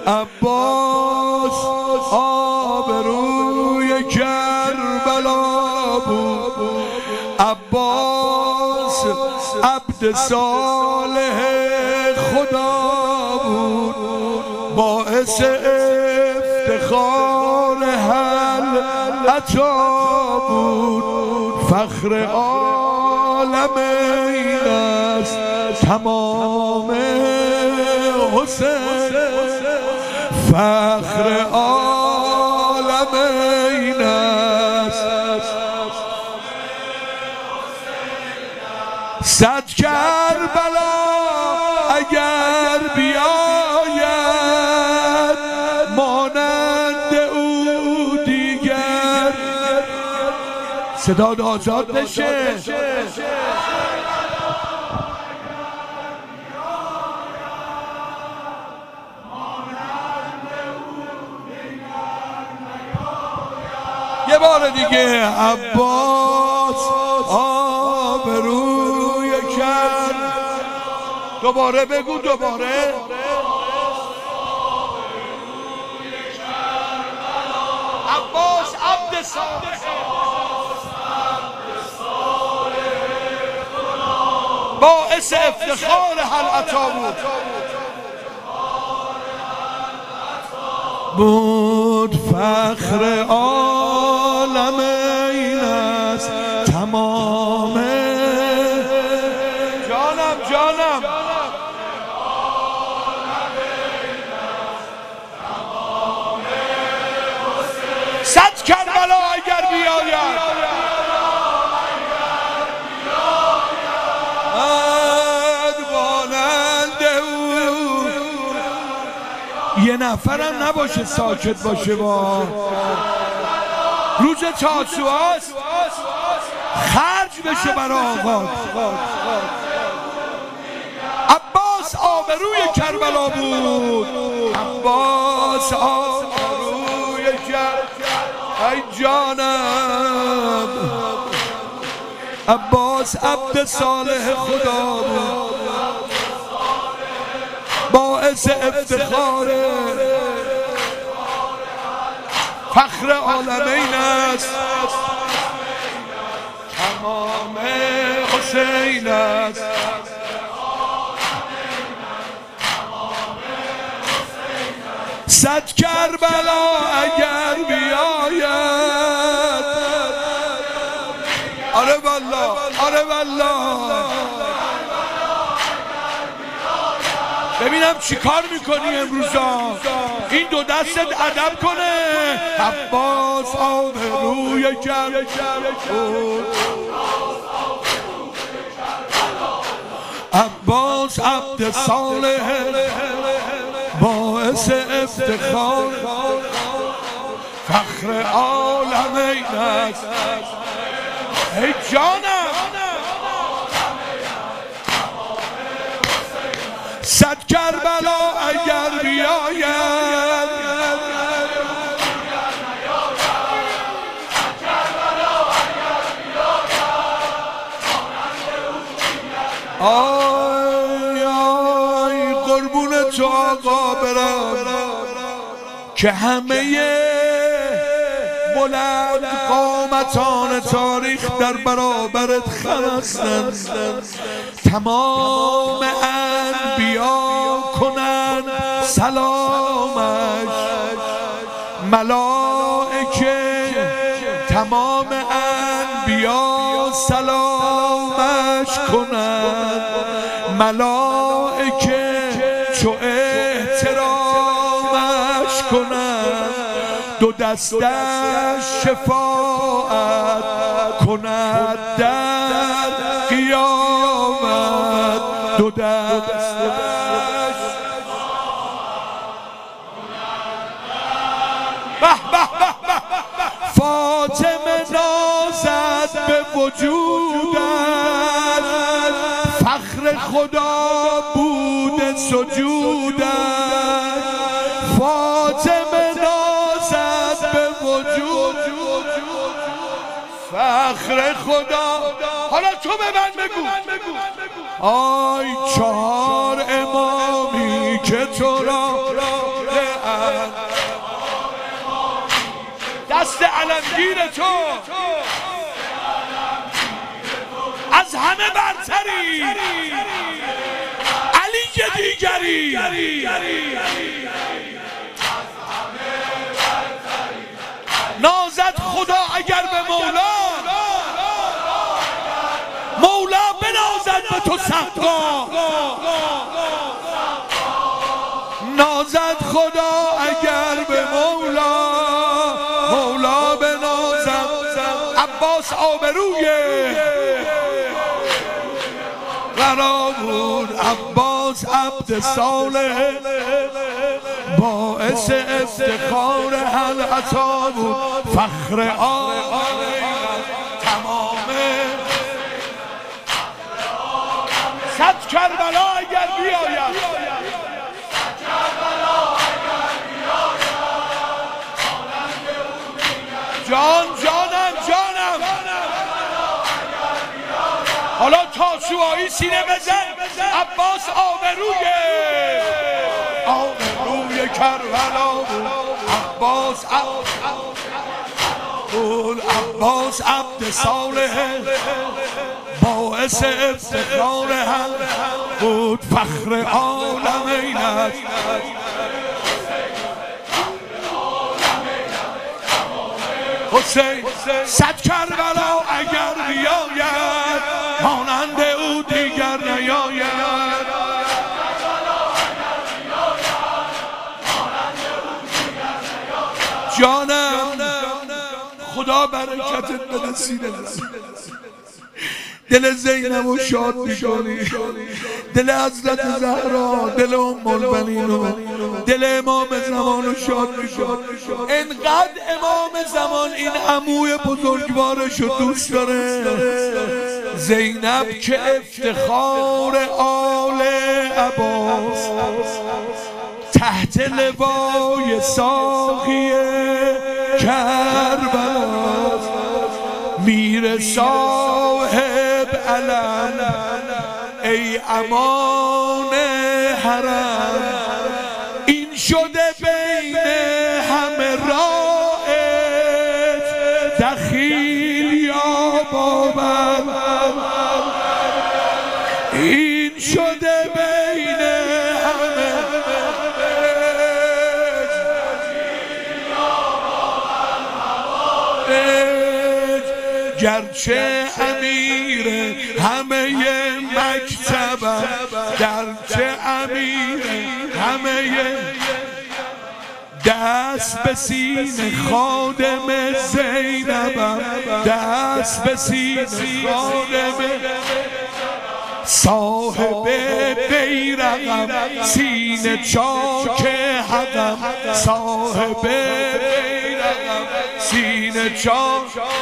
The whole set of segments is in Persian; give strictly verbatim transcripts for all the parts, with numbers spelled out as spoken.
عباس آبروی کربلا بود، عباس عبد صالح خدا بود، باعث افتخار هل عطا بود، فخر عالمین است تمام حسین، فخر عالمین است صد کربلا اگر بیاید مانند او دیگر. صدا آزاد بشه. یه بار دیگه عباس آبروی کرد. دوباره بگو، دوباره. عباس عبد صالح باعث افتخار هل عطا بود، بود فخر عالمین است تمام. جانم جانم صد کربلا اگر بیاید یه نفرم نباشه ساکت باشه. با روز تاسوعاست خرج بشه برای آقا. عباس آبروی کربلا بود، عباس آبروی کربلا. ای جانم عباس عبد صالح خدا بود، باعث افتخار فخر عالمین است تمام حسین است. صد کربلا اگر بیاید. آره والله، آره والله. ببینم چی کار میکنی امروزا. این دو دستت ادب کنه. عباس آبروی کربلا، عباس عبد صالح باعث افتخار فخر عالمین است. ای جانم صد کربلا اگر بیاید آی آی قربون تو آقا برم که همه بلند قامتان تاریخ در برابرت خم هستند. تمام انبیا کنن سلامش، ملائکه تمام انبیا سلامش کنن، ملائکه چو احترامش کنن، دو دستش شفاعت کند در قیامت، دو دستش به به به فاطمه نازد به وجودت، فخر خدا بود سجودت، فاطمه نازد به وجود فخر خدا. حالا تو به من بگو آی چهار امامی که تو را دست علمگیر تو از همه برتری، علی دیگری. نازد خدا اگر به مولا، مولا بنازد به تو سقا. نازد خدا اگر به مولا، مولا بنازد. عباس آبروی قرار بود، عباس عبد صالح باعث افتخار اهل عطا بود، فخر عالم تمام. صد کربلا اگر بیاید، جان جانم جانم، حالا تاسوعایی سینه بزن. عباس آبروی آبروی کربلا بود، عباس بود، عباس عبد صالح باعث افتخار هم بود، فخر عالمینت. حسین صد کربلا اگر بیاید، مانند او دیگر نیاید. جانم خدا برکتت بده سینه، دل زینبو شاد میکنی، دل حضرت زهرا، دل ام البنین، دل امام زمانو شاد میکنی. انقدر امام زمان این عموی بزرگوارشو دوست داره، زینب که افتخار آل عباس، تحت لوای ساقی کربلا، میر صاحب علم ای امان حرم. این شده بین همه رایت، دخیل یا بابر. این شده بین همه، گرچه امیر همه مکتبم، گرچه امیر همه، دست به سینه خادم زینبم، دست به سینه خادم صاحب بیرقم، سینه چاک حقم، صاحب بیرقم سینه چاک.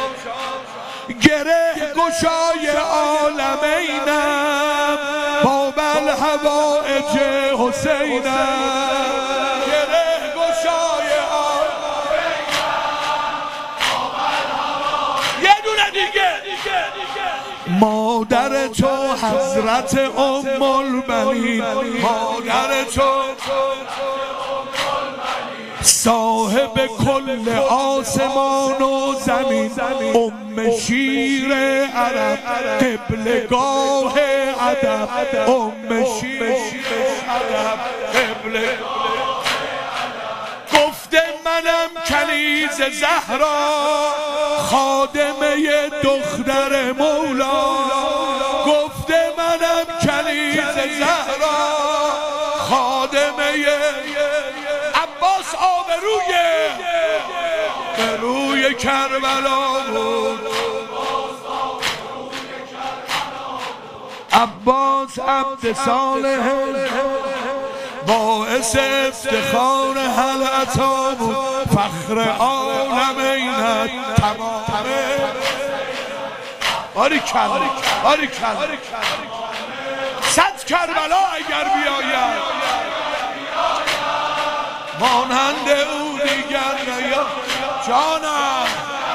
گره گشای عالمینم، باب الحوائج حسینم. گره گشای عالمینم، باب الحوائج. یه دونه دیگه. مادر تو حضرت ام البنین، مادر تو صاحب کل آسمان و زمین، ام شیر عرب، قبلگاه ادب، ام شیر عرب، قبلگاه ادب. گفته منم کنیز زهرا، خادمه دختر مولا. گفته منم کنیز زهرا، خادمه عباس آبروی به روی کربلا بود. عباس عبد صالح باعث افتخار اهل عطا بود، فخر عالمینت تمامه. باریکلا باریکلا. صد کربلا اگر بیاید، مانند او دیگر نیا. جانم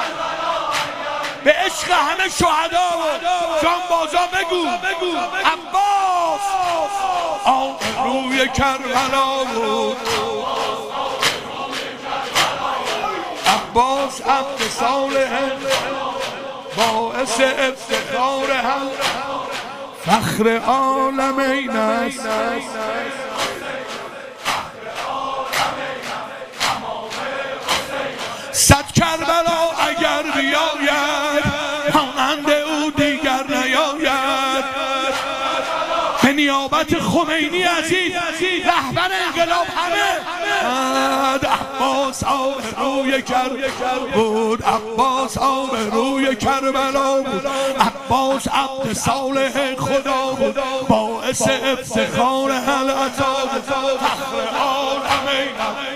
به عشق همه شهدا و جانبازا بگو عباس آبروی کربلا بود. عباس عبد صالح باعث افتخار هم فخر عالمین است. صد کربلا اگر بیاید مانند او دیگر نیاید. به نیابت خمینی عزیز رهبر انقلاب همه عباس آبروی کربلا بود، عباس آبروی کربلا بود، عباس عبد صالح خدا بود، باعث افتخار اهل عطا بود، فخر عالمین